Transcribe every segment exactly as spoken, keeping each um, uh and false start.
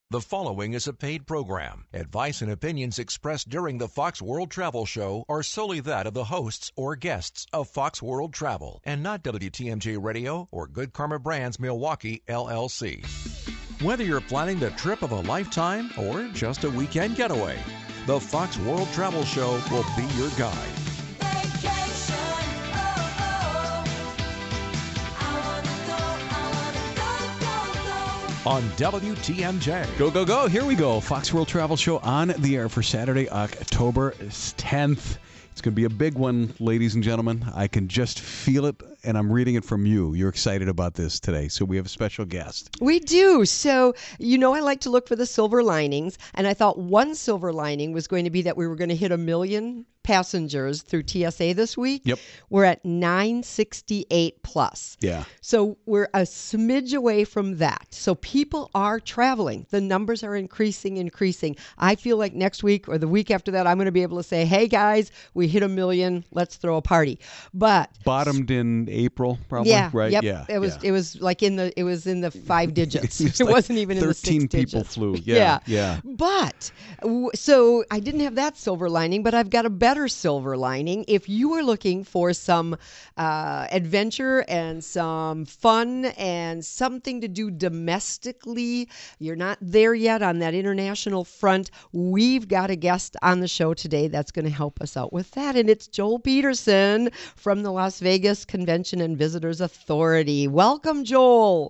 The following is a paid program. Advice and opinions expressed during the Fox World Travel Show are solely that of the hosts or guests of Fox World Travel and not W T M J Radio or Good Karma Brands Milwaukee, L L C. Whether you're planning the trip of a lifetime or just a weekend getaway, the Fox World Travel Show will be your guide. On W T M J. Go, go, go. Here we go. Fox World Travel Show on the air for Saturday, October tenth. It's going to be a big one, ladies and gentlemen. I can just feel it, and I'm reading it from you. You're excited about this today, so we have a special guest. We do. So, you know, I like to look for the silver linings, and I thought one silver lining was going to be that we were going to hit a million passengers through T S A this week. Yep. We're at nine sixty-eight plus. Yeah. So we're a smidge away from that. So people are traveling. The numbers are increasing, increasing. I feel like next week or the week after that, I'm going to be able to say, hey, guys, we hit a million. Let's throw a party. But bottomed in April, probably. Yeah. Right. Yep. Yeah. It was. Yeah. It was like in the. It was in the five digits. It, was it like wasn't even in the six Thirteen people digits. flew. Yeah. Yeah. But w- so I didn't have that silver lining, but I've got a better silver lining. If you are looking for some uh, adventure and some fun and something to do domestically, you're not there yet on that international front, we've got a guest on the show today that's going to help us out with that. And it's Joel Peterson from the Las Vegas Convention and Visitors Authority. Welcome, Joel.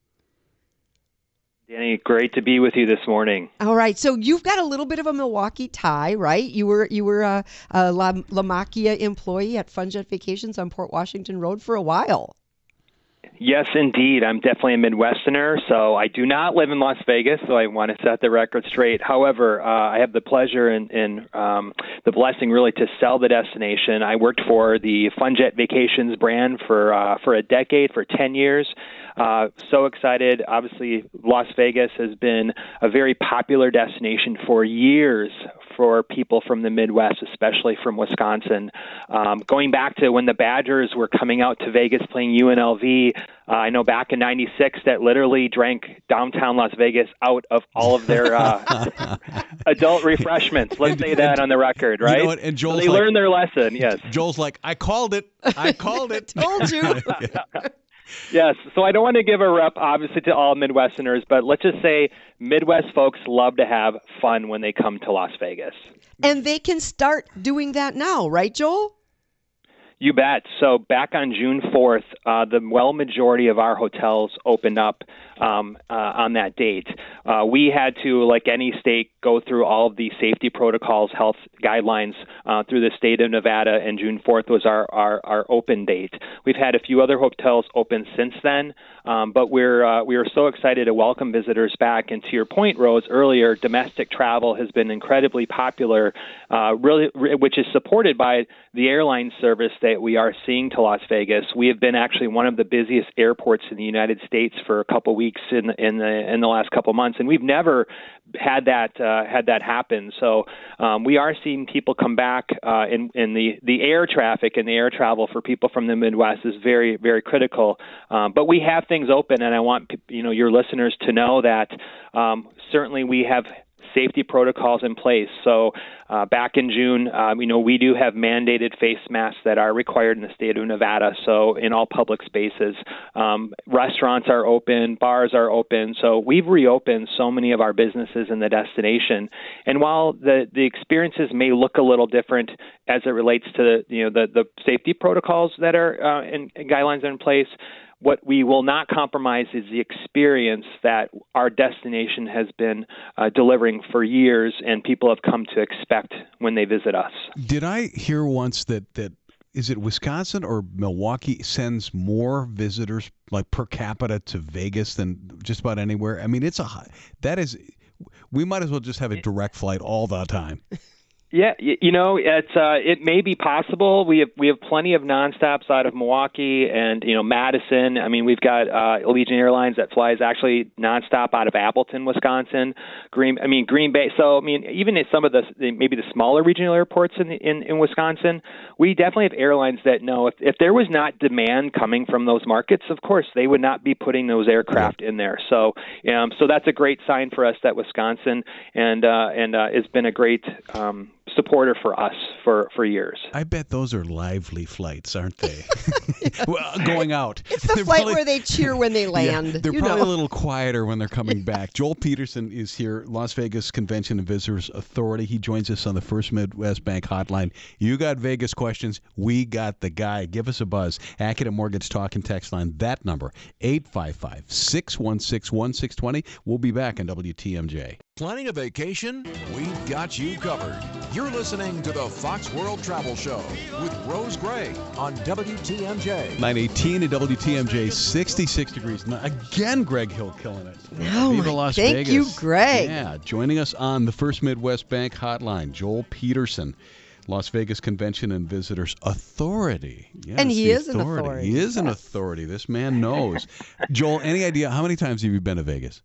Danny, great to be with you this morning. All right, so you've got a little bit of a Milwaukee tie, right? You were you were a, a La, La Macchia employee at FunJet Vacations on Port Washington Road for a while. Yes, indeed. I'm definitely a Midwesterner, so I do not live in Las Vegas, so I want to set the record straight. However, uh, I have the pleasure and, and um, the blessing really to sell the destination. I worked for the FunJet Vacations brand for uh, for a decade, for ten years. Uh, so excited. Obviously, Las Vegas has been a very popular destination for years for people from the Midwest, especially from Wisconsin. Um, going back to when the Badgers were coming out to Vegas playing U N L V, uh, I know back in ninety-six that literally drank downtown Las Vegas out of all of their uh, adult refreshments. Let's say that on the record, right? You know what? And Joel's so they like, learned their lesson, yes. Joel's like, I called it. I called it. Told you. Yes, so I don't want to give a rep, obviously, to all Midwesterners, but let's just say Midwest folks love to have fun when they come to Las Vegas. And they can start doing that now, right, Joel? You bet. So back on June fourth, uh, the well majority of our hotels opened up um, uh, on that date. Uh, we had to, like any state, go through all of the safety protocols, health guidelines uh, through the state of Nevada, and June fourth was our, our, our open date. We've had a few other hotels open since then, um, but we're uh, we are so excited to welcome visitors back. And to your point, Rose, earlier, domestic travel has been incredibly popular, uh, really, which is supported by the airline service that we are seeing to Las Vegas. We have been actually one of the busiest airports in the United States for a couple weeks in in the in the last couple months, and we've never had that uh, had that happen. So um, we are seeing people come back, uh, in in the the air traffic and the air travel for people from the Midwest is very very critical. Um, but we have things open, and I want you know your listeners to know that um, certainly we have safety protocols in place. So uh, back in June, um, you know, we do have mandated face masks that are required in the state of Nevada. So in all public spaces, um, restaurants are open, bars are open. So we've reopened so many of our businesses in the destination. And while the, the experiences may look a little different as it relates to, you know, the, the safety protocols that are uh, and guidelines are in place, what we will not compromise is the experience that our destination has been uh, delivering for years and people have come to expect when they visit us. Did I hear once that, that is it Wisconsin or Milwaukee sends more visitors like per capita to Vegas than just about anywhere? I mean, it's a that is we might as well just have a direct flight all the time. Yeah, you know, it's uh, it may be possible. We have we have plenty of nonstops out of Milwaukee and you know Madison. I mean, we've got uh, Allegiant Airlines that flies actually nonstop out of Appleton, Wisconsin. Green, I mean Green Bay. So I mean, even at some of the maybe the smaller regional airports in in, in Wisconsin, we definitely have airlines that know if if there was not demand coming from those markets, of course they would not be putting those aircraft in there. So um, so that's a great sign for us that Wisconsin and uh, and uh, has been a great um, supporter for us for, for years. I bet those are lively flights, aren't they? Well, going out. It's the They're flight probably, where they cheer when they land. Yeah, they're you probably know. a little quieter when they're coming back. Joel Peterson is here, Las Vegas Convention and Visitors Authority. He joins us on the First Midwest Bank hotline. You got Vegas questions, we got the guy. Give us a buzz. Accident Mortgage Talk and Text line, that number, eight five five, six one six, one six two zero. We'll be back on W T M J. Planning a vacation? We've got you covered. You're listening to the Fox World Travel Show with Rose Gray on W T M J. nine eighteen at W T M J, sixty-six degrees. Now, again, Greg Hill killing it. Oh, Viva my, Las thank Vegas. you, Greg. Yeah, joining us on the First Midwest Bank hotline, Joel Peterson, Las Vegas Convention and Visitors Authority. Yes, And he the is an authority. He is an authority. This man knows. Joel, any idea how many times have you been to Vegas?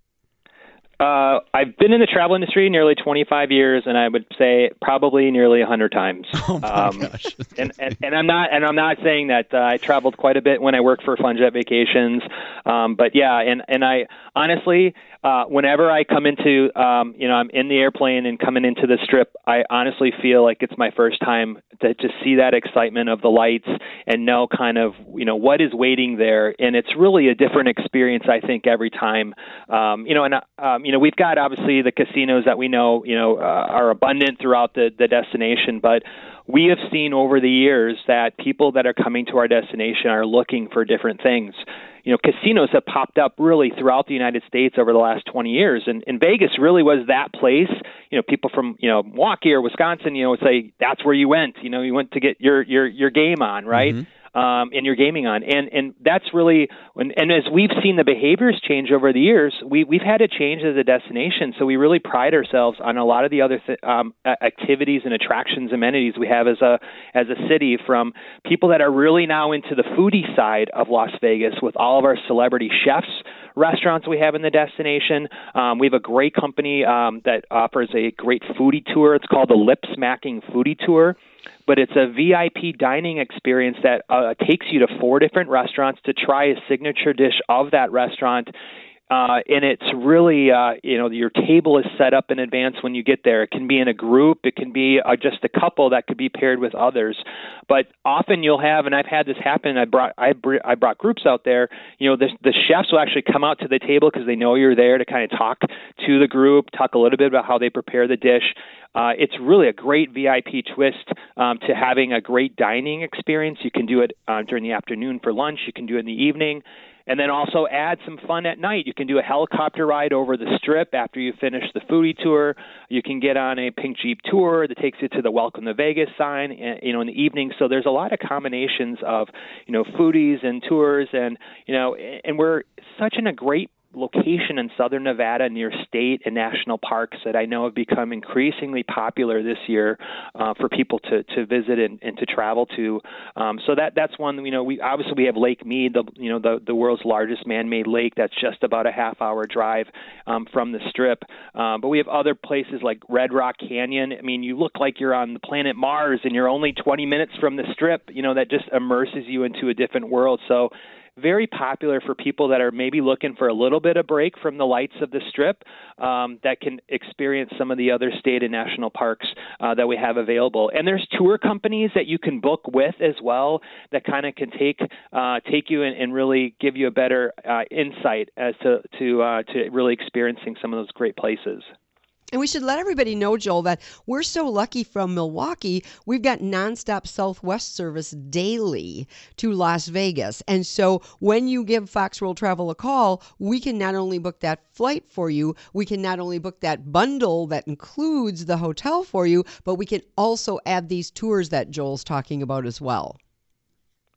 Uh, I've been in the travel industry nearly twenty-five years, and I would say probably nearly one hundred times. Oh my um, gosh! and, and and I'm not and I'm not saying that uh, I traveled quite a bit when I worked for FunJet Vacations, um, but yeah, and and I honestly, uh, whenever I come into, um, you know, I'm in the airplane and coming into the Strip, I honestly feel like it's my first time to just see that excitement of the lights and know kind of you know what is waiting there, and it's really a different experience I think every time, um, you know, and um, you know we've got obviously the casinos that we know you know uh, are abundant throughout the the destination, but we have seen over the years that people that are coming to our destination are looking for different things. You know, casinos have popped up really throughout the United States over the last twenty years, and, and Vegas really was that place. You know, people from you know Milwaukee or Wisconsin, you know, would say that's where you went. You know, you went to get your your your game on, right? Mm-hmm. Um, and your gaming on, and and that's really when, and as we've seen the behaviors change over the years, we we've had to change as a destination. So we really pride ourselves on a lot of the other th- um, activities and attractions, amenities we have as a as a city. From people that are really now into the foodie side of Las Vegas, with all of our celebrity chefs, restaurants we have in the destination. Um, we have a great company um, that offers a great foodie tour. It's called the Lip Smacking Foodie Tour. But it's a V I P dining experience that uh, takes you to four different restaurants to try a signature dish of that restaurant. Uh, and it's really, uh, you know, your table is set up in advance when you get there. It can be in a group. It can be uh, just a couple that could be paired with others. But often you'll have, and I've had this happen, I brought I, br- I brought groups out there, you know, the, the chefs will actually come out to the table because they know you're there to kind of talk to the group, talk a little bit about how they prepare the dish. Uh, it's really a great V I P twist um, to having a great dining experience. You can do it uh, during the afternoon for lunch. You can do it in the evening. And then also add some fun at night. You can do a helicopter ride over the Strip after you finish the foodie tour. You can get on a pink Jeep tour that takes you to the Welcome to Vegas sign, you know, in the evening. So there's a lot of combinations of, you know, foodies and tours, and you know, and we're such in a great location in southern Nevada near state and national parks that I know have become increasingly popular this year uh, for people to, to visit and, and to travel to. Um, so that that's one. You know, we obviously we have Lake Mead, the you know the, the world's largest man-made lake. That's just about a half-hour drive um, from the Strip. Um, but we have other places like Red Rock Canyon. I mean, you look like you're on the planet Mars, and you're only twenty minutes from the Strip. You know, that just immerses you into a different world. So very popular for people that are maybe looking for a little bit of break from the lights of the Strip, um, that can experience some of the other state and national parks uh, that we have available. And there's tour companies that you can book with as well that kind of can take uh, take you and, and really give you a better uh, insight as to to uh, to really experiencing some of those great places. And we should let everybody know, Joel, that we're so lucky from Milwaukee. We've got nonstop Southwest service daily to Las Vegas. And so when you give Fox World Travel a call, we can not only book that flight for you, we can not only book that bundle that includes the hotel for you, but we can also add these tours that Joel's talking about as well.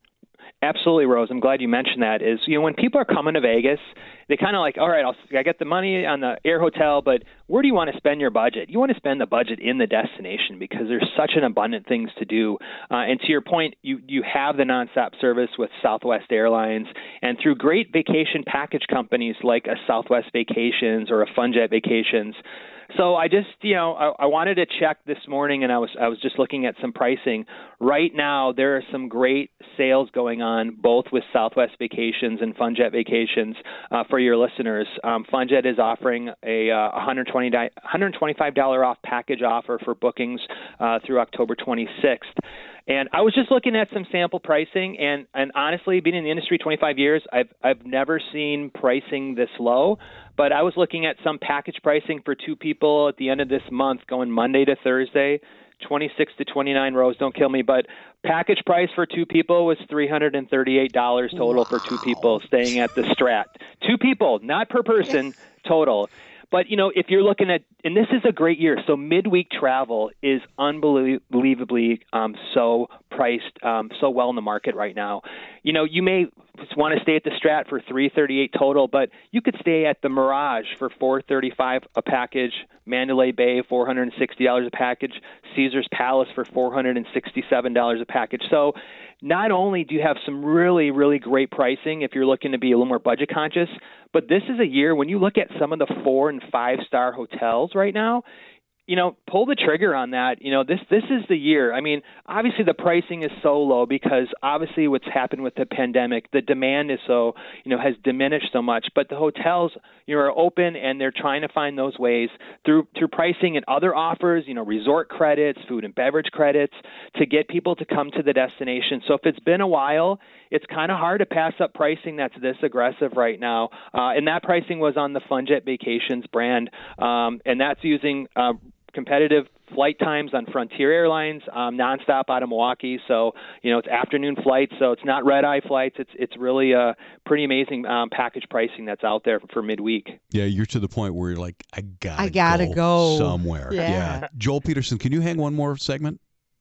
Absolutely, Rose. I'm glad you mentioned that. Is, you know, when people are coming to Vegas, they kind of like, all right, I'll, I get the money on the air hotel, but where do you want to spend your budget? You want to spend the budget in the destination because there's such an abundant things to do. Uh, and to your point, you, you have the nonstop service with Southwest Airlines, and through great vacation package companies like a Southwest Vacations or a Funjet Vacations. So I just, you know, I, I wanted to check this morning, and I was I was just looking at some pricing. Right now, there are some great sales going on, both with Southwest Vacations and Funjet Vacations. Uh, for your listeners, um, Funjet is offering a uh, one hundred twenty dollars, one hundred twenty-five dollars off package offer for bookings uh, through October twenty-sixth. And I was just looking at some sample pricing, and, and honestly, being in the industry twenty-five years, I've I've never seen pricing this low. But I was looking at some package pricing for two people at the end of this month, going Monday to Thursday, twenty-six to twenty-nine rows. Don't kill me, but package price for two people was three hundred thirty-eight dollars total wow. for two people staying at the Strat. Two people, not per person, yes. total. But, you know, if you're looking at, and this is a great year, so midweek travel is unbelievably um, so priced, um, so well in the market right now. You know, you may just want to stay at the Strat for three hundred thirty-eight dollars total, but you could stay at the Mirage for four hundred thirty-five dollars a package, Mandalay Bay four hundred sixty dollars a package, Caesars Palace for four hundred sixty-seven dollars a package. So not only do you have some really, really great pricing if you're looking to be a little more budget conscious, but this is a year when you look at some of the four and five star hotels right now, you know, pull the trigger on that. You know, this this is the year. I mean, obviously the pricing is so low because obviously what's happened with the pandemic, the demand is so, you know, has diminished so much. But the hotels, you know, are open and they're trying to find those ways through through pricing and other offers, you know, resort credits, food and beverage credits to get people to come to the destination. So if it's been a while, it's kind of hard to pass up pricing that's this aggressive right now. Uh, and that pricing was on the Funjet Vacations brand, um, and that's using uh, competitive flight times on Frontier Airlines, um, nonstop out of Milwaukee. So, you know, it's afternoon flights, so it's not red-eye flights. It's it's really a pretty amazing um, package pricing that's out there for midweek. Yeah, you're to the point where you're like, I gotta, I gotta go, go somewhere. Yeah. yeah. Joel Peterson, can you hang one more segment?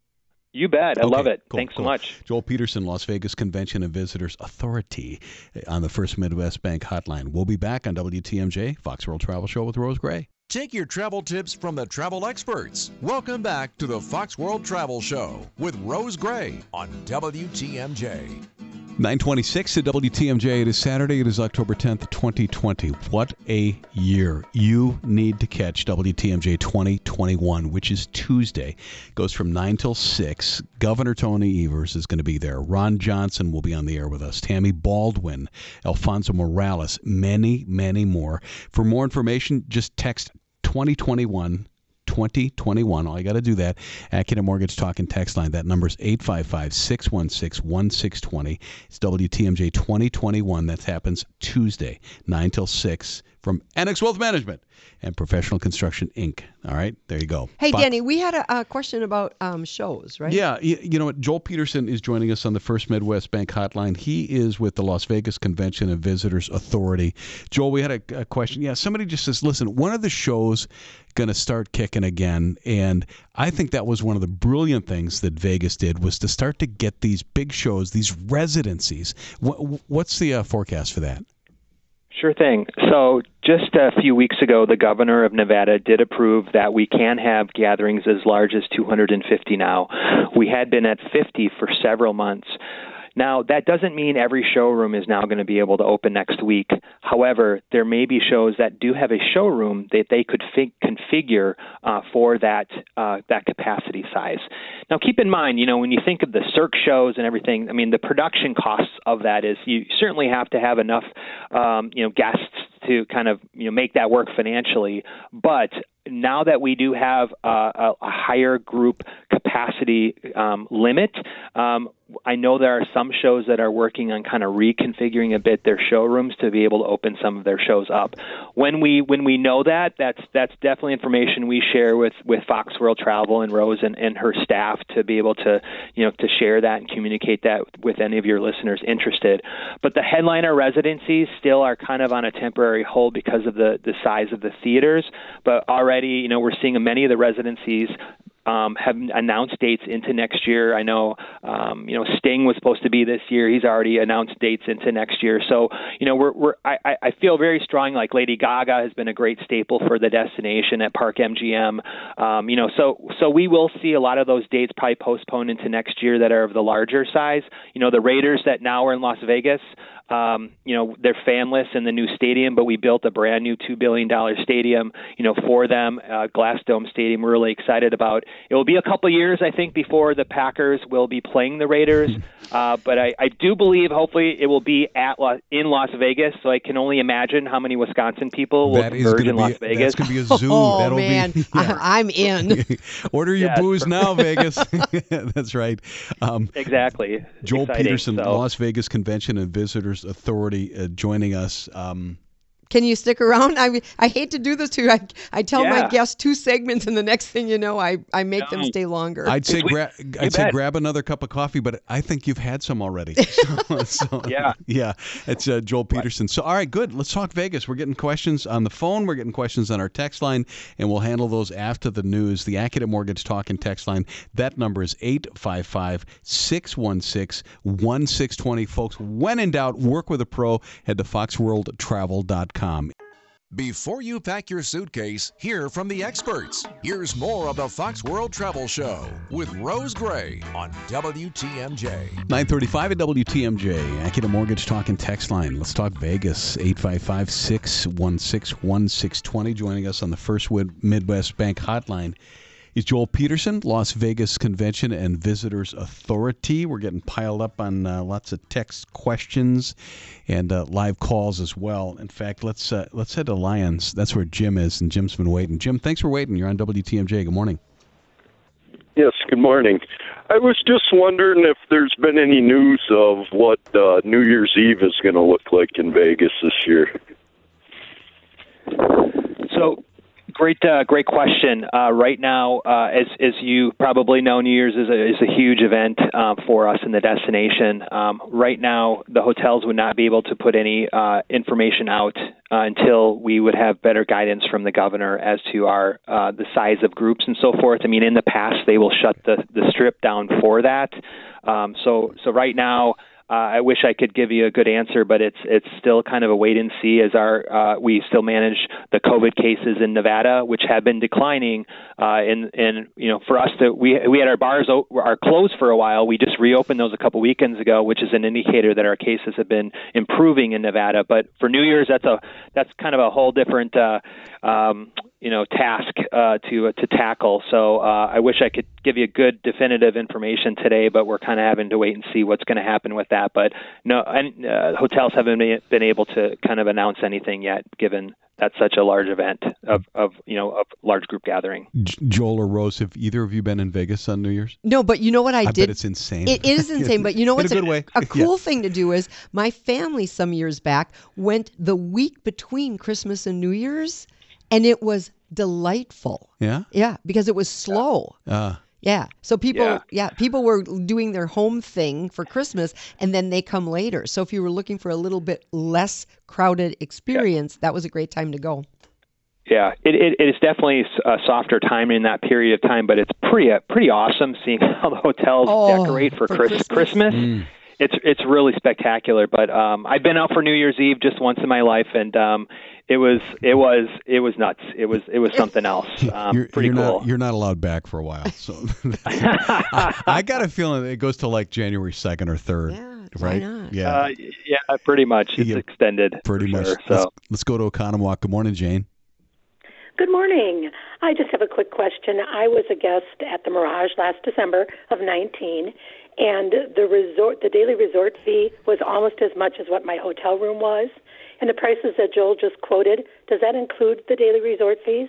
You bet. I okay, love it. cool, Thanks cool. so much. Joel Peterson, Las Vegas Convention and Visitors Authority on the First Midwest Bank Hotline. We'll be back on W T M J, Fox World Travel Show with Rose Gray. Take your travel tips from the travel experts. Welcome back to the Fox World Travel Show with Rose Gray on W T M J. nine twenty-six at W T M J. It is Saturday. It is October tenth, twenty twenty. What a year. You need to catch W T M J twenty twenty-one, which is Tuesday. Goes from nine till six. Governor Tony Evers is going to be there. Ron Johnson will be on the air with us. Tammy Baldwin, Alfonso Morales, many, many more. For more information, just text twenty twenty-one. twenty twenty-one. All you got to do that. Acura Mortgage Talk and Text Line. That number is eight five five, six one six, one six two zero. It's W T M J twenty twenty-one. That happens Tuesday, nine till six, from Annex Wealth Management and Professional Construction, Incorporated. All right, there you go. Hey, Fox- Danny, we had a, a question about um, shows, right? Yeah, you, you know what? Joel Peterson is joining us on the First Midwest Bank Hotline. He is with the Las Vegas Convention and Visitors Authority. Joel, we had a, a question. Yeah, somebody just says, listen, one of the shows going to start kicking again, and I think that was one of the brilliant things that Vegas did was to start to get these big shows, these residencies. What, what's the uh, forecast for that? Sure thing. So just a few weeks ago, the governor of Nevada did approve that we can have gatherings as large as two hundred fifty now. We had been at fifty for several months. Now, that doesn't mean every showroom is now going to be able to open next week. However, there may be shows that do have a showroom that they could fig- configure uh, for that uh, that capacity size. Now, keep in mind, you know, when you think of the Cirque shows and everything, I mean, the production costs of that is you certainly have to have enough, um, you know, guests to kind of, you know, make that work financially. But now that we do have uh, a, a higher group capacity um, limit, um, I know there are some shows that are working on kind of reconfiguring a bit their showrooms to be able to open some of their shows up. When we when we know that, that's that's definitely information we share with, with Fox World Travel and Rose and, and her staff to be able to, you know, to share that and communicate that with any of your listeners interested. But the headliner residencies still are kind of on a temporary hold because of the, the size of the theaters. But already, you know, we're seeing many of the residencies um, have announced dates into next year. I know, um, you know, Sting was supposed to be this year. He's already announced dates into next year. So, you know, we're, we're I, I feel very strong. Like Lady Gaga has been a great staple for the destination at Park M G M. Um, you know, so so we will see a lot of those dates probably postponed into next year that are of the larger size. You know, the Raiders that now are in Las Vegas. Um, you know, they're fanless in the new stadium, but we built a brand new two billion dollars stadium, you know, for them, uh, Glass Dome Stadium. We're really excited about. It will be a couple years, I think, before the Packers will be playing the Raiders. Uh, but I, I do believe, hopefully, it will be at La- in Las Vegas. So I can only imagine how many Wisconsin people will that converge in be, Las Vegas. That's going to be a zoo. Oh, That'll man. Be, yeah. I'm in. Order your Yes. booze now, Vegas. That's right. Um, Exactly. Joel Exciting. Peterson, So- Las Vegas Convention and Visitors Authority, uh, joining us. Um, Can you stick around? I I hate to do this to you. I, I tell my Yeah. guests two segments, and the next thing you know, I, I make them No. stay longer. I'd say we- gra- I'd say bet. grab another cup of coffee, but I think you've had some already. So, so, Yeah. yeah. It's uh, Joel Peterson. So, all right, good. Let's talk Vegas. We're getting questions on the phone. We're getting questions on our text line, and we'll handle those after the news. The Accunet Mortgage Talking text line. That number is eight five five, six one six, one six two zero. Folks, when in doubt, work with a pro. Head to fox world travel dot com. Before you pack your suitcase, hear from the experts. Here's more of the Fox World Travel Show with Rose Gray on W T M J. nine thirty-five at W T M J. Accunet Mortgage Talking text line. Let's talk Vegas. eight five five, six one six, one six two zero. Joining us on the First Midwest Bank Hotline is Joel Peterson, Las Vegas Convention and Visitors Authority. We're getting piled up on uh, lots of text questions and uh, live calls as well. In fact, let's uh, let's head to Lions. That's where Jim is, and Jim's been waiting. Jim, thanks for waiting. You're on W T M J. Good morning. Yes, good morning. I was just wondering if there's been any news of what uh, New Year's Eve is going to look like in Vegas this year. So, great, uh, great question. Uh, right now, uh, as as you probably know, New Year's is a is a huge event uh, for us in the destination. Um, right now, the hotels would not be able to put any uh, information out uh, until we would have better guidance from the governor as to our uh, the size of groups and so forth. I mean, in the past, they will shut the the strip down for that. Um, so so right now. Uh, I wish I could give you a good answer, but it's it's still kind of a wait and see as our uh, we still manage the COVID cases in Nevada, which have been declining. Uh, and and you know, for us to we we had our bars o- are closed for a while. We just reopened those a couple weekends ago, which is an indicator that our cases have been improving in Nevada. But for New Year's, that's a that's kind of a whole different uh, um, you know task uh, to uh, to tackle. So uh, I wish I could give you good definitive information today, but we're kind of having to wait and see what's going to happen with that. But no, and uh, hotels haven't been able to kind of announce anything yet, given that's such a large event of, of you know of large group gathering. J- Joel or Rose, have either of you been in Vegas on New Year's? No, but you know what I, I did? bet it's insane. It is insane, but you know In what's a good way. a cool Yeah. thing to do is my family some years back went the week between Christmas and New Year's, and it was delightful. Yeah? Yeah, because it was slow. Uh, Yeah. So people, yeah. Yeah. people were doing their home thing for Christmas, and then they come later. So if you were looking for a little bit less crowded experience, that was a great time to go. Yeah, it, it, it is definitely a softer time in that period of time, but it's pretty uh, pretty awesome seeing how the hotels Oh, decorate for, for Chris, Christmas? Christmas. Mm. It's it's really spectacular. But um, I've been out for New Year's Eve just once in my life, and um, it was it was it was nuts. It was it was something else. Um, you're, pretty you're cool. Not, you're not allowed back for a while. So I, I got a feeling it goes to like January second or third. Yeah, right? why not? Yeah, uh, yeah, pretty much. It's Yeah, extended. pretty for much. Sure, Let's, so. let's go to Oconomowoc. Good morning, Jane. Good morning. I just have a quick question. I was a guest at the Mirage last December of nineteen, and the resort, the daily resort fee was almost as much as what my hotel room was. And the prices that Joel just quoted, does that include the daily resort fees?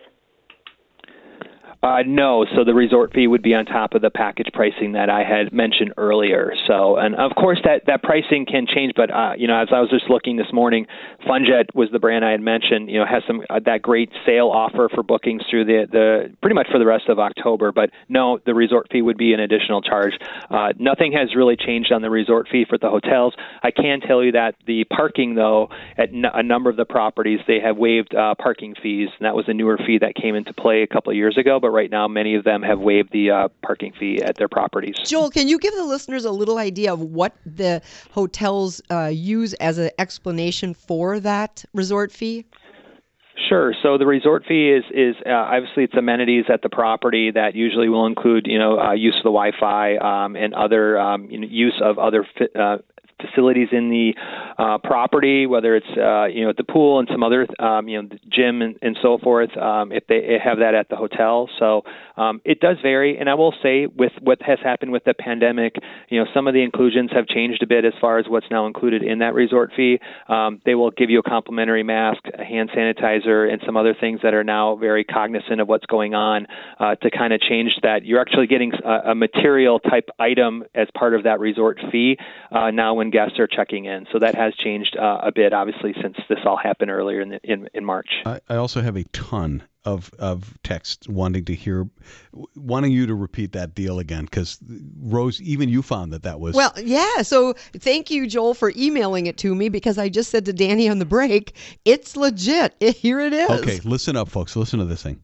Uh, no, so the resort fee would be on top of the package pricing that I had mentioned earlier. So, and of course that, that pricing can change, but uh, you know, as I was just looking this morning, Funjet was the brand I had mentioned. You know, has some uh, that great sale offer for bookings through the the pretty much for the rest of October. But no, the resort fee would be an additional charge. Uh, nothing has really changed on the resort fee for the hotels. I can tell you that the parking, though, at n- a number of the properties, they have waived uh, parking fees, and that was a newer fee that came into play a couple of years ago. But right now, many of them have waived the uh, parking fee at their properties. Joel, can you give the listeners a little idea of what the hotels uh, use as an explanation for that resort fee? Sure. So the resort fee is is uh, obviously it's amenities at the property that usually will include you know uh, use of the Wi-Fi um, and other um, you know, use of other fi- uh, facilities in the uh, property, whether it's uh, you know at the pool and some other um, you know the gym and, and so forth. Um, if they have that at the hotel, so um, it does vary. And I will say, with what has happened with the pandemic, you know some of the inclusions have changed a bit as far as what's now included in that resort fee. Um, they will give you a complimentary mask, a hand sanitizer, and some other things that are now very cognizant of what's going on uh, to kind of change that. You're actually getting a, a material type item as part of that resort fee uh, now when guests are checking in. So that has changed uh, a bit, obviously, since this all happened earlier in the, in, in March. I, I also have a ton of of texts wanting to hear, wanting you to repeat that deal again, because Rose, even you found that that was... Well, yeah, so thank you, Joel, for emailing it to me, because I just said to Danny on the break, it's legit. Here it is. Okay, listen up, folks. Listen to this thing.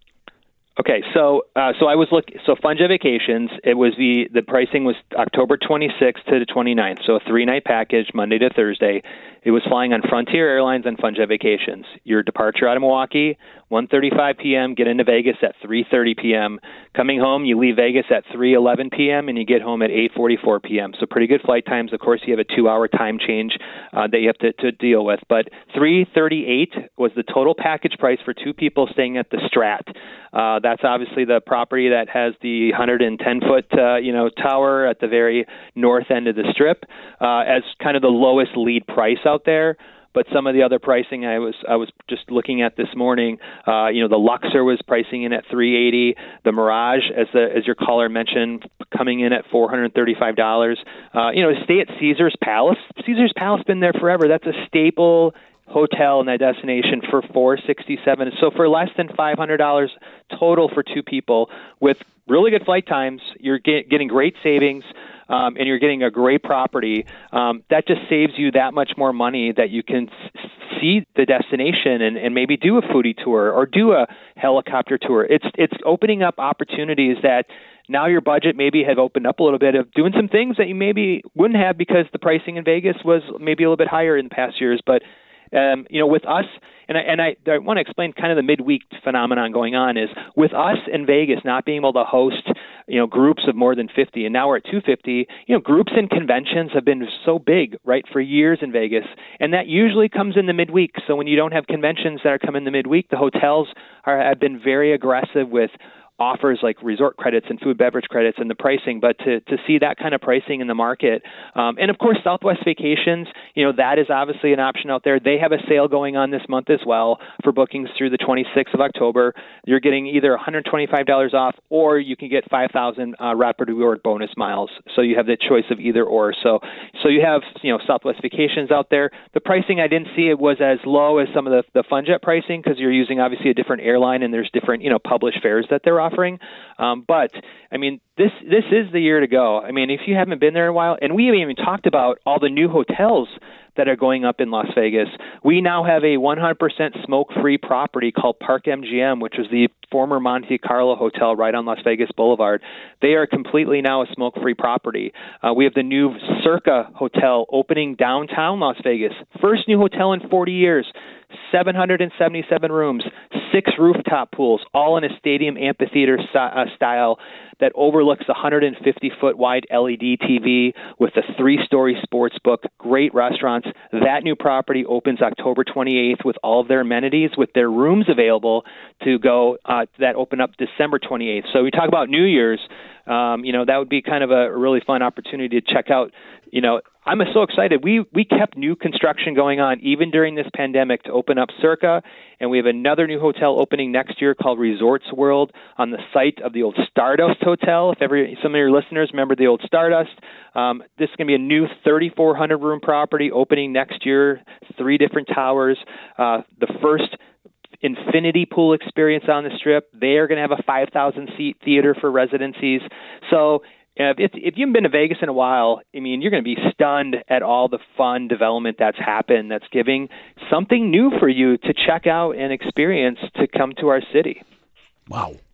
Okay, so uh, so I was looking. So Funjet Vacations, it was the the pricing was October twenty-sixth to the twenty-ninth, so a three night package, Monday to Thursday. It was flying on Frontier Airlines and Funjet Vacations. Your departure out of Milwaukee, one thirty-five p.m., get into Vegas at three thirty p.m. Coming home, you leave Vegas at three eleven p.m. and you get home at eight forty-four p.m. So pretty good flight times. Of course, you have a two-hour time change uh, that you have to, to deal with. But three thirty-eight was the total package price for two people staying at the Strat. Uh, that's obviously the property that has the one hundred ten foot uh, you know tower at the very north end of the Strip uh, as kind of the lowest lead price out there. But some of the other pricing I was I was just looking at this morning, uh, you know, the Luxor was pricing in at three eighty. The Mirage, as the as your caller mentioned, coming in at four hundred thirty-five dollars. Uh, you know, stay at Caesar's Palace. Caesar's Palace been there forever. That's a staple hotel in that destination for four hundred sixty-seven dollars. So for less than five hundred dollars total for two people with really good flight times, you're get, getting great savings. Um, and you're getting a great property, um, that just saves you that much more money that you can s- see the destination and, and maybe do a foodie tour or do a helicopter tour. It's it's opening up opportunities that now your budget maybe have opened up a little bit of doing some things that you maybe wouldn't have because the pricing in Vegas was maybe a little bit higher in the past years. But Um, you know, with us, and I, and I, I want to explain kind of the midweek phenomenon going on is with us in Vegas not being able to host, you know, groups of more than fifty, and now we're at two hundred fifty, you know, groups and conventions have been so big, right, for years in Vegas, and that usually comes in the midweek. So when you don't have conventions that are coming in the midweek, the hotels are, have been very aggressive with offers like resort credits and food beverage credits and the pricing, but to, to see that kind of pricing in the market. Um, and of course, Southwest Vacations, you know, that is obviously an option out there. They have a sale going on this month as well for bookings through the twenty-sixth of October. You're getting either one hundred twenty-five dollars off or you can get five thousand uh, Rapid Reward bonus miles. So you have the choice of either or. So, so you have, you know, Southwest Vacations out there. The pricing, I didn't see it was as low as some of the, the Funjet pricing because you're using obviously a different airline and there's different, you know, published fares that they're offering. Offering. Um, but, I mean, this this is the year to go. I mean, if you haven't been there in a while, and we haven't even talked about all the new hotels that are going up in Las Vegas. We now have a one hundred percent smoke-free property called Park M G M, which was the former Monte Carlo Hotel right on Las Vegas Boulevard. They are completely now a smoke-free property. Uh, we have the new Circa Hotel opening downtown Las Vegas. First new hotel in forty years. seven hundred seventy-seven rooms, six rooftop pools, all in a stadium amphitheater uh, style that overlooks a one hundred fifty foot wide L E D T V with a three-story sports book, great restaurants. That new property opens October twenty-eighth with all of their amenities, with their rooms available to go uh, that open up December twenty-eighth. So we talk about New Year's, um, you know, that would be kind of a really fun opportunity to check out. You know, I'm so excited. We we kept new construction going on even during this pandemic to open up Circa, and we have another new hotel opening next year called Resorts World on the site of the old Stardust Hotel. If ever some of your listeners remember the old Stardust, um, this is going to be a new thirty-four hundred room property opening next year, three different towers. Uh, the first infinity pool experience on the Strip. They are going to have a five thousand seat theater for residencies. So Uh, if, if you haven't been to Vegas in a while, I mean, you're going to be stunned at all the fun development that's happened that's giving something new for you to check out and experience to come to our city. Wow.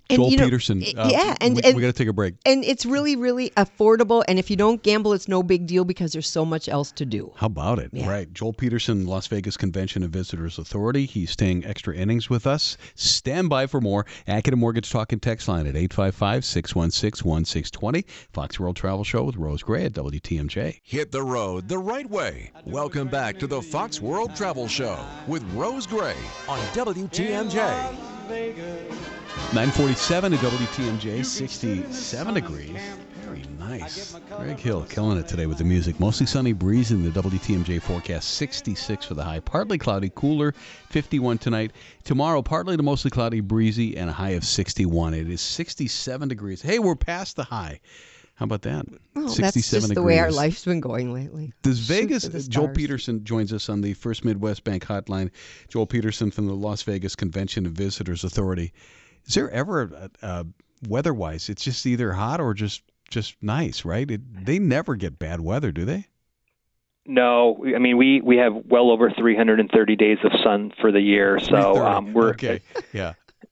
And, Joel you know, Peterson. i- Uh, yeah, and- we, and- we got to take a break. And it's really, really affordable. And if you don't gamble, it's no big deal because there's so much else to do. How about it? Yeah. Right. Joel Peterson, Las Vegas Convention and Visitors Authority. He's staying extra innings with us. Stand by for more. Acura Mortgage Talk and Text line at eight five five, six one six, one six two zero. Fox World Travel Show with Rose Gray at W T M J. Hit the road the right way. Welcome back to the Fox World Travel Show with Rose Gray on W T M J. nine forty-seven at W T M J, sixty-seven degrees. Very nice. Greg Hill killing it today with the music. Mostly sunny, breeze in the W T M J forecast. sixty-six for the high. Partly cloudy, cooler, fifty-one tonight. Tomorrow, partly to mostly cloudy, breezy, and a high of sixty-one. It is sixty-seven degrees. Hey, we're past the high. How about that? Well, that's just the way our life's been going lately. Does Shoot Vegas, for the Joel stars. Peterson joins us on the First Midwest Bank Hotline. Joel Peterson from the Las Vegas Convention and Visitors Authority. Is there ever, uh, uh, weather-wise, it's just either hot or just just nice, right? It, they never get bad weather, do they? No, I mean we we have well over three hundred thirty days of sun for the year, so um, we're okay. Yeah.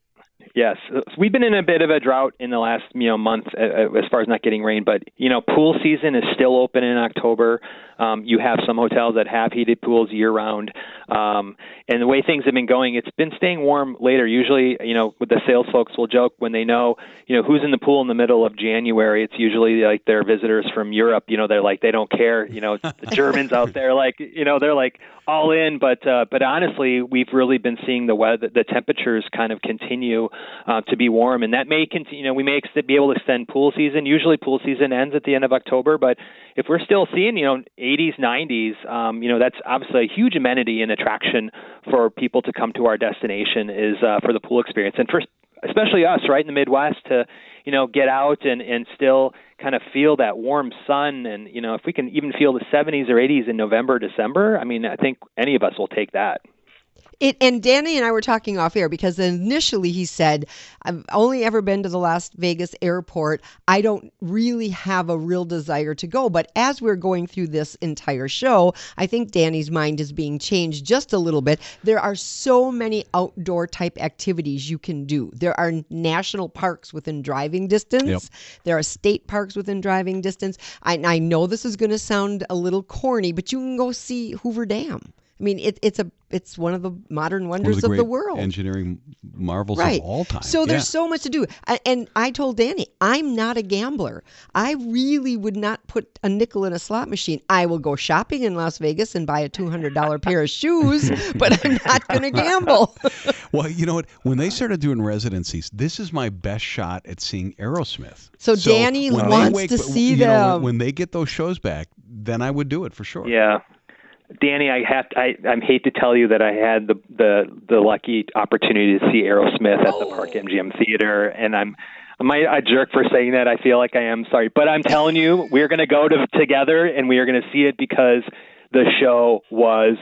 Yes, we've been in a bit of a drought in the last you know month uh, as far as not getting rain, but you know pool season is still open in October. Um, you have some hotels that have heated pools year round, um, and the way things have been going, it's been staying warm later. Usually, you know, with the sales folks will joke when they know you know who's in the pool in the middle of January. It's usually like their visitors from Europe. You know, they're like they don't care. You know, the Germans out there like you know they're like all in. But uh, but honestly, we've really been seeing the weather, the temperatures kind of continue uh, to be warm, and that may continue. You know, we may ex- be able to extend pool season. Usually, pool season ends at the end of October, but if we're still seeing you know eighties, nineties, um, you know that's obviously a huge amenity and attraction for people to come to our destination is uh, for the pool experience, and for especially us right in the Midwest to you know get out and and still kind of feel that warm sun, and you know if we can even feel the seventies or eighties in November, December, I mean I think any of us will take that. It, and Danny and I were talking off air because initially he said, I've only ever been to the Las Vegas airport. I don't really have a real desire to go. But as we're going through this entire show, I think Danny's mind is being changed just a little bit. There are so many outdoor type activities you can do. There are national parks within driving distance. Yep. There are state parks within driving distance. I, I know this is going to sound a little corny, but you can go see Hoover Dam. I mean, it, it's a it's one of the modern wonders One of the of the great world. engineering marvels Right. of all time. So there's Yeah. so much to do. A- And I told Danny, I'm not a gambler. I really would not put a nickel in a slot machine. I will go shopping in Las Vegas and buy a two hundred dollars pair of shoes, but I'm not going to gamble. Well, you know what? When they started doing residencies, this is my best shot at seeing Aerosmith. So Danny when they wants to see you know, when- them. when they get those shows back, then I would do it for sure. Yeah. Danny, I have to, I, I hate to tell you that I had the, the, the lucky opportunity to see Aerosmith at the Park M G M Theater, and I'm am I a jerk for saying that? I feel like I am. Sorry, but I'm telling you, we're going to go to together, and we are going to see it because the show was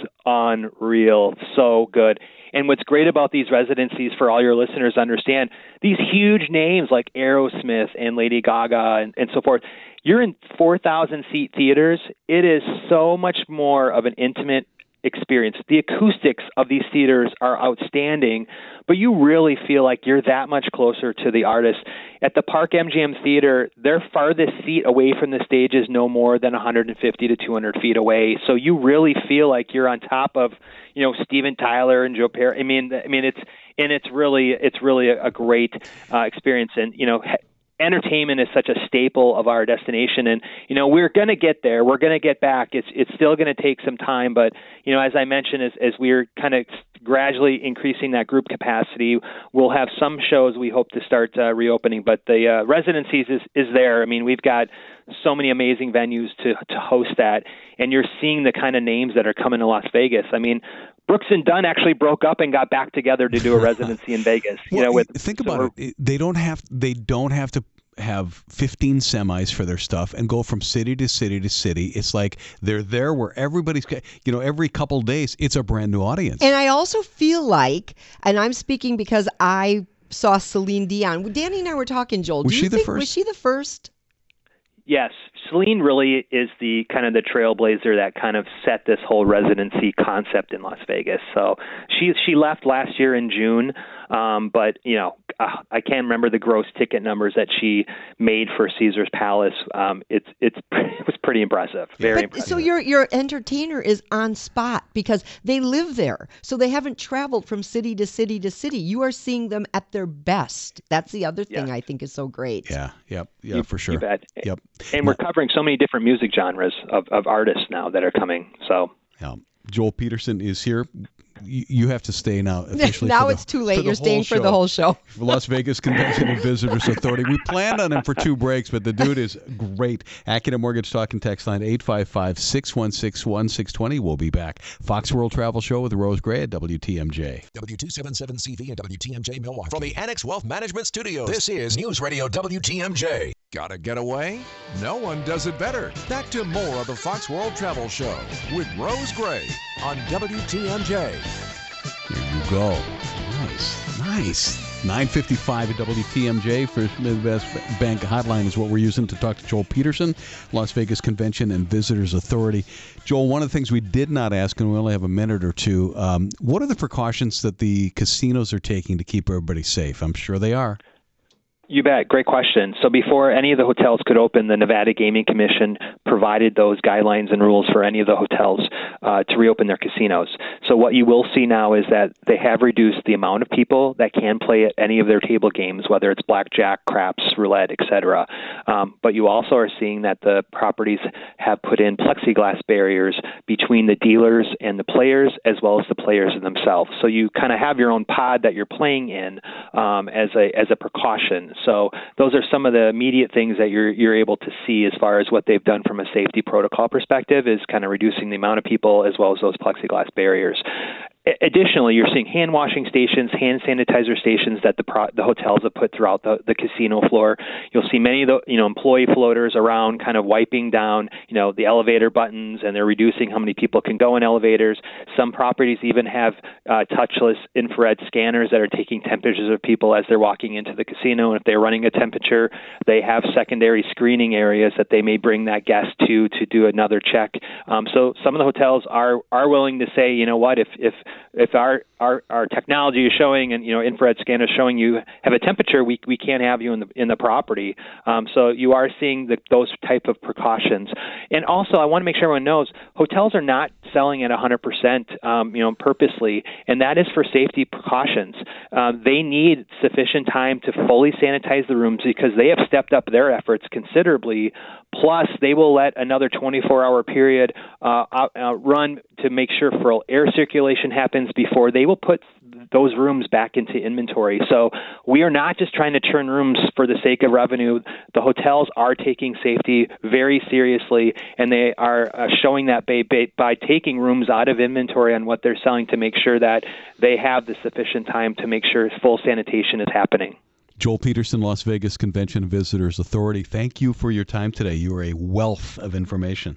unreal, so good. And what's great about these residencies, for all your listeners to understand, these huge names like Aerosmith and Lady Gaga and, and so forth, you're in four thousand seat theaters. It is so much more of an intimate experience. The acoustics of these theaters are outstanding, but you really feel like you're that much closer to the artist. At the Park M G M Theater, their farthest seat away from the stage is no more than one hundred fifty to two hundred feet away. So you really feel like you're on top of, you know, Steven Tyler and Joe Perry. I mean, I mean, it's and it's really it's really a, a great uh, experience. And you know. Entertainment is such a staple of our destination, and you know we're going to get there. We're going to get back. It's it's still going to take some time, but you know, as I mentioned, as as we're kind of gradually increasing that group capacity, we'll have some shows we hope to start uh, reopening. But the uh, residencies is is there. I mean, we've got so many amazing venues to to host that, and you're seeing the kind of names that are coming to Las Vegas. I mean. Brooks and Dunn actually broke up and got back together to do a residency in Vegas. You Well, know, with think so about it. They don't have they don't have to have fifteen semis for their stuff and go from city to city to city. It's like they're there where everybody's, you know, every couple days it's a brand new audience. And I also feel like, and I'm speaking because I saw Celine Dion. Danny and I were talking, Joel. Was do you she the think, first? Was she the first? Yes, Celine really is the kind of the trailblazer that kind of set this whole residency concept in Las Vegas. So she she left last year in June, um, but you know, uh, I can't remember the gross ticket numbers that she made for Caesar's Palace. Um, it's it's it was pretty impressive, very but, impressive. So your your entertainer is on spot because they live there, so they haven't traveled from city to city to city. You are seeing them at their best. That's the other thing Yes. I think is so great. Yeah, yep, yeah, You- for sure. You bet. Yep. And we're covering so many different music genres of, of artists now that are coming. So Yeah. Joel Peterson is here. You, you have to stay now. Officially now for the- it's too for late. the You're whole staying for the show. whole show. Las Vegas Convention and Visitors Authority. We planned on him for two breaks, but the dude is great. Acura Mortgage Talk and Text line eight five five, six one six, one six two zero. We'll be back. Fox World Travel Show with Rose Gray at W T M J. W two seventy-seven C V and W T M J Milwaukee. From the Annex Wealth Management Studios, this is News Radio W T M J. Gotta get away? No one does it better. Back to more of the Fox World Travel Show with Rose Gray on W T M J. Here you go. Nice. Nice. nine fifty-five at W T M J for Midwest Bank Hotline is what we're using to talk to Joel Peterson, Las Vegas Convention and Visitors Authority. Joel, one of the things we did not ask, and we only have a minute or two, um, what are the precautions that the casinos are taking to keep everybody safe? I'm sure they are. You bet. Great question. So before any of the hotels could open, the Nevada Gaming Commission provided those guidelines and rules for any of the hotels uh, to reopen their casinos. So what you will see now is that they have reduced the amount of people that can play at any of their table games, whether it's blackjack, craps, roulette, et cetera. Um, but you also are seeing that the properties have put in plexiglass barriers between the dealers and the players, as well as the players themselves. So you kind of have your own pod that you're playing in um, as a as a precaution. So those are some of the immediate things that you're you're able to see as far as what they've done from a safety protocol perspective is kind of reducing the amount of people as well as those plexiglass barriers. Additionally, you're seeing hand washing stations, hand sanitizer stations that the pro- the hotels have put throughout the, the casino floor. You'll see many of the you know employee floaters around, kind of wiping down you know the elevator buttons, and they're reducing how many people can go in elevators. Some properties even have uh, touchless infrared scanners that are taking temperatures of people as they're walking into the casino. And if they're running a temperature, they have secondary screening areas that they may bring that guest to to do another check. Um, so some of the hotels are are willing to say, you know what, if if if our, our, our technology is showing and you know infrared scanners showing you have a temperature, we we can't have you in the in the property. Um, so you are seeing the, those type of precautions. And also, I want to make sure everyone knows hotels are not selling at one hundred percent, um, you know, purposely, and that is for safety precautions. Uh, they need sufficient time to fully sanitize the rooms because they have stepped up their efforts considerably. Plus, they will let another twenty-four hour period uh, out, uh, run to make sure full air circulation happens before they will put those rooms back into inventory. So we are not just trying to churn rooms for the sake of revenue. The hotels are taking safety very seriously, and they are uh, showing that by, by taking rooms out of inventory on what they're selling to make sure that they have the sufficient time to make sure full sanitation is happening. Joel Peterson, Las Vegas Convention and Visitors Authority, thank you for your time today. You are a wealth of information.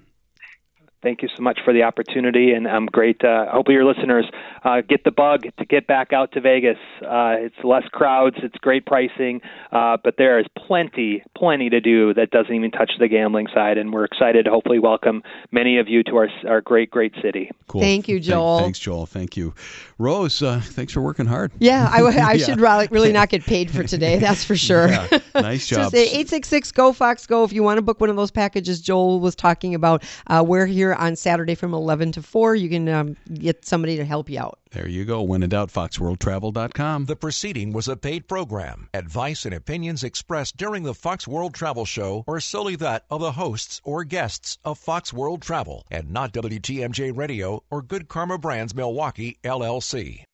Thank you so much for the opportunity, and I'm great. Uh, I hope your listeners uh, get the bug to get back out to Vegas. Uh, it's less crowds, it's great pricing, uh, but there is plenty, plenty to do that doesn't even touch the gambling side, and we're excited to hopefully welcome many of you to our our great, great city. Cool. Thank you, Joel. Thanks, Joel. Thank you. Rose, uh, thanks for working hard. Yeah, I, I Yeah. should really, really not get paid for today. That's for sure. Yeah, nice job. Just eight six six, G O, Fox, Go. If you want to book one of those packages Joel was talking about, uh, we're here on Saturday from eleven to four. You can um, get somebody to help you out. There you go. When in doubt, fox world travel dot com. The proceeding was a paid program. Advice and opinions expressed during the Fox World Travel Show are solely that of the hosts or guests of Fox World Travel and not W T M J Radio or Good Karma Brands Milwaukee, L L C.